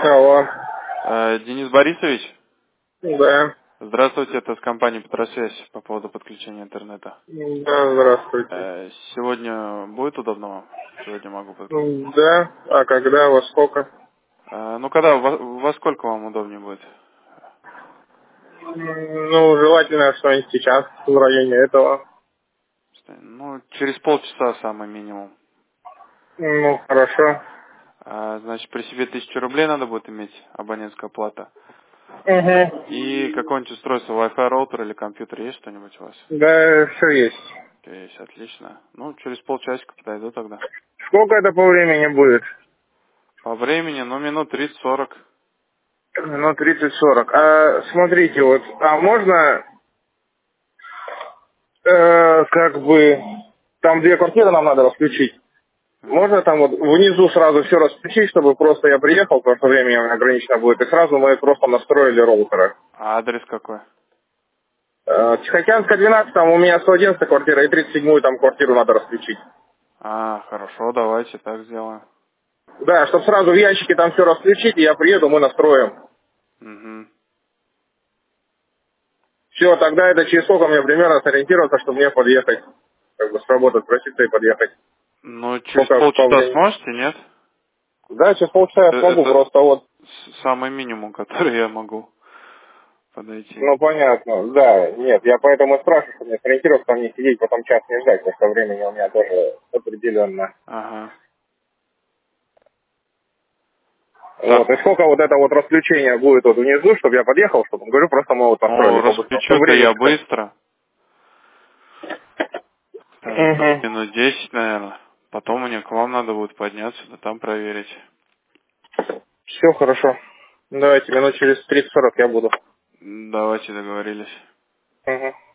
Алло. Денис Борисович, Да. здравствуйте, это с компании Петросвязь по поводу подключения интернета. Да, здравствуйте. Сегодня будет удобно вам? Сегодня могу подключить. Да. А когда, во сколько? Ну, когда, во сколько вам удобнее будет? Ну, желательно что-нибудь сейчас, в районе этого. Ну, через полчаса самый минимум. Ну, хорошо. Значит, при себе 1000 рублей надо будет иметь, абонентская плата. Угу. И какое-нибудь устройство, Wi-Fi роутер или компьютер, есть что-нибудь у вас? Да, все есть. Есть, отлично. Ну, через полчасика подойду тогда. Сколько это по времени будет? По времени, ну, минут 30-40. Ну, 30-40. А смотрите, вот, а можно, как бы, там две квартиры нам надо расключить. Можно там вот внизу сразу все расключить, чтобы просто я приехал, потому что времени у меня ограничено будет, и сразу мы просто настроили роутеры. А адрес какой? Тихоокеанская 12, там у меня 111 квартира, и 37-ю там квартиру надо расключить. Хорошо, давайте так сделаем. Да, чтобы сразу в ящике там все расключить, и я приеду, мы настроим. Угу. Все, тогда это через сколько мне примерно сориентироваться, чтобы мне подъехать, как бы с работы спроситься и подъехать. Ну, через Сколько по полчаса времени? сможете, нет? Да, через полчаса я смогу, Это просто вот, самый минимум, который я могу подойти. ну понятно, да, нет, я поэтому и спрашиваю, чтобы мне сориентироваться, там не сидеть, потом час не ждать, потому что времени у меня тоже определенно. Ага. Вот, Так, и сколько вот это вот расключение будет вот внизу, чтобы я подъехал, чтобы, говорю, просто мы вот ну, настроили по-быстрому, чтобы расключу-то я времечко. быстро. Так, Угу. минут 10, наверное. Потом мне к вам надо будет подняться, да там проверить. Все хорошо. Давайте минут через 30-40 я буду. Давайте договорились. Угу.